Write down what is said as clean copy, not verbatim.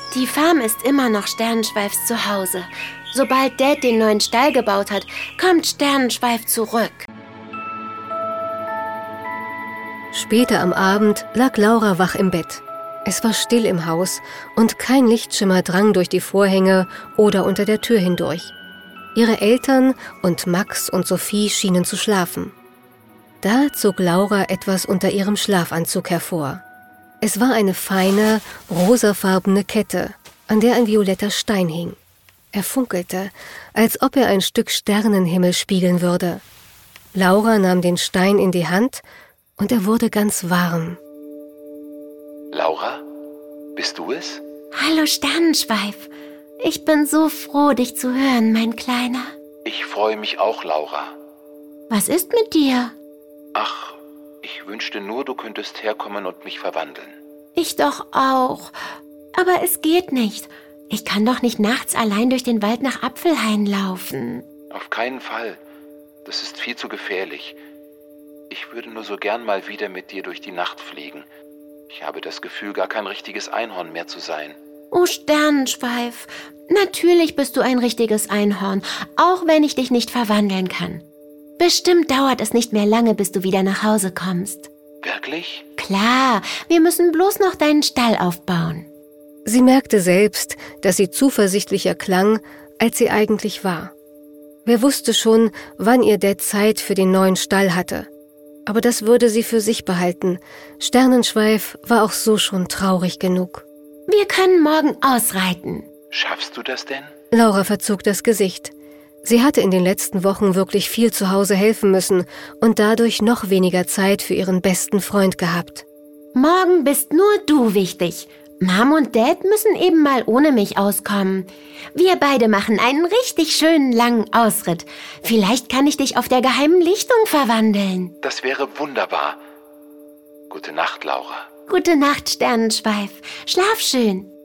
Die Farm ist immer noch Sternenschweifs Zuhause. Sobald Dad den neuen Stall gebaut hat, kommt Sternenschweif zurück. Später am Abend lag Laura wach im Bett. Es war still im Haus und kein Lichtschimmer drang durch die Vorhänge oder unter der Tür hindurch. Ihre Eltern und Max und Sophie schienen zu schlafen. Da zog Laura etwas unter ihrem Schlafanzug hervor. Es war eine feine, rosafarbene Kette, an der ein violetter Stein hing. Er funkelte, als ob er ein Stück Sternenhimmel spiegeln würde. Laura nahm den Stein in die Hand und er wurde ganz warm. Laura, bist du es? Hallo Sternenschweif. Ich bin so froh, dich zu hören, mein Kleiner. Ich freue mich auch, Laura. Was ist mit dir? Ach, ich wünschte nur, du könntest herkommen und mich verwandeln. Ich doch auch. Aber es geht nicht. Ich kann doch nicht nachts allein durch den Wald nach Apfelhain laufen. Auf keinen Fall. Das ist viel zu gefährlich. Ich würde nur so gern mal wieder mit dir durch die Nacht fliegen. Ich habe das Gefühl, gar kein richtiges Einhorn mehr zu sein. Oh Sternenschweif, natürlich bist du ein richtiges Einhorn, auch wenn ich dich nicht verwandeln kann. Bestimmt dauert es nicht mehr lange, bis du wieder nach Hause kommst. Wirklich? Klar, wir müssen bloß noch deinen Stall aufbauen. Sie merkte selbst, dass sie zuversichtlicher klang, als sie eigentlich war. Wer wusste schon, wann ihr Dad Zeit für den neuen Stall hatte. Aber das würde sie für sich behalten. Sternenschweif war auch so schon traurig genug. Wir können morgen ausreiten. Schaffst du das denn? Laura verzog das Gesicht. Sie hatte in den letzten Wochen wirklich viel zu Hause helfen müssen und dadurch noch weniger Zeit für ihren besten Freund gehabt. Morgen bist nur du wichtig. Mom und Dad müssen eben mal ohne mich auskommen. Wir beide machen einen richtig schönen langen Ausritt. Vielleicht kann ich dich auf der geheimen Lichtung verwandeln. Das wäre wunderbar. Gute Nacht, Laura. Gute Nacht, Sternenschweif. Schlaf schön.